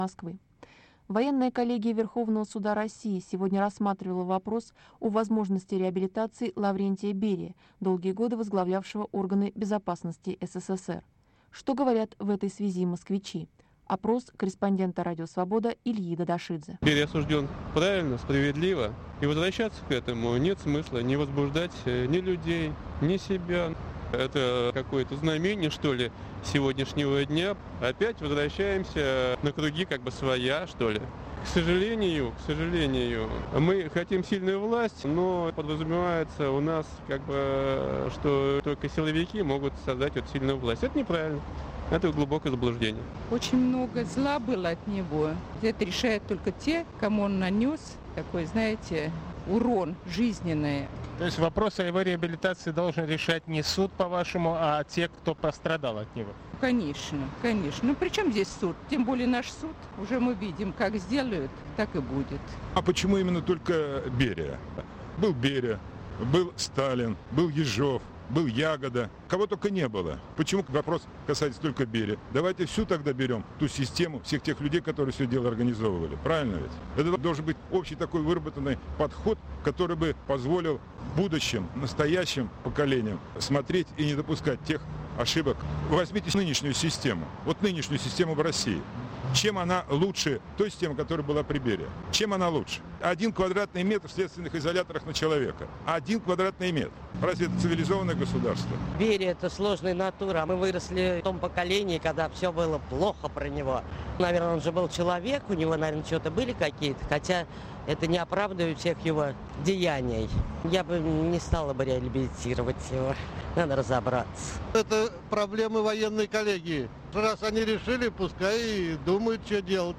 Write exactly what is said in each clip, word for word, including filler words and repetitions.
Москвы. Военная коллегия Верховного суда России сегодня рассматривала вопрос о возможности реабилитации Лаврентия Берия, долгие годы возглавлявшего органы безопасности СССР. Что говорят в этой связи москвичи? Опрос корреспондента «Радио Свобода» Ильи Дадашидзе. Берия осужден правильно, справедливо. И возвращаться к этому нет смысла не возбуждать ни людей, ни себя. Это какое-то знамение, что ли, сегодняшнего дня. Опять возвращаемся на круги как бы своя, что ли. К сожалению, к сожалению, мы хотим сильную власть, но подразумевается у нас как бы, что только силовики могут создать вот сильную власть. Это неправильно. Это глубокое заблуждение. Очень много зла было от него. Это решают только те, кому он нанес такой, знаете, урон жизненный. То есть вопрос о его реабилитации должен решать не суд, по-вашему, а те, кто пострадал от него? Конечно, конечно. Ну при чем здесь суд? Тем более наш суд. Уже мы видим, как сделают, так и будет. А почему именно только Берия? Был Берия, был Сталин, был Ежов, был Ягода. Кого только не было. Почему вопрос касается только Берия? Давайте всю тогда берем, ту систему, всех тех людей, которые все дело организовывали. Правильно ведь? Это должен быть общий такой выработанный подход, который бы позволил будущим, настоящим поколениям смотреть и не допускать тех ошибок. Возьмите нынешнюю систему. Вот нынешнюю систему в России. Чем она лучше той системы, которая была при Берии? Чем она лучше? Один квадратный метр в следственных изоляторах на человека. Один квадратный метр. Разве это цивилизованное государство? Берия — это сложная натура. Мы выросли в том поколении, когда все было плохо про него. Наверное, он же был человек, у него, наверное, что-то были какие-то, хотя это не оправдывает всех его деяний. Я бы не стала бы реабилитировать его. Надо разобраться. Это проблемы военной коллегии. Раз они решили, пускай думают, что делать.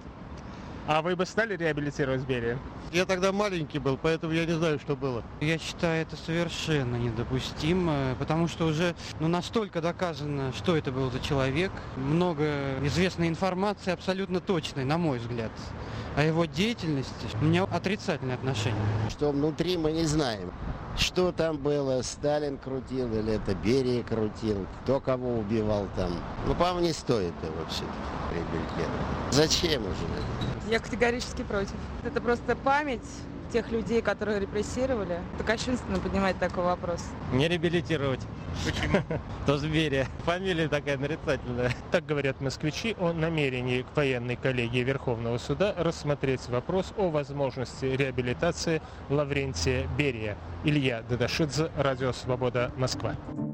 А вы бы стали реабилитировать Берия? Я тогда маленький был, поэтому я не знаю, что было. Я считаю, это совершенно недопустимо, потому что уже ну, настолько доказано, что это был за человек. Много известной информации, абсолютно точной, на мой взгляд. О его деятельности у меня отрицательное отношение. Что внутри мы не знаем. Что там было, Сталин крутил или это Берия крутил, кто кого убивал там. Ну, по-моему, не стоит его все-таки реабилитировать. Зачем уже? Я категорически против. Это просто память тех людей, которые репрессировали. Это кощунственно поднимать такой вопрос. Не реабилитировать. Почему? Тоже Берия. Фамилия такая нарицательная. Так говорят москвичи о намерении к военной коллегии Верховного суда рассмотреть вопрос о возможности реабилитации Лаврентия Берия. Илья Дадашидзе, Радио Свобода, Москва.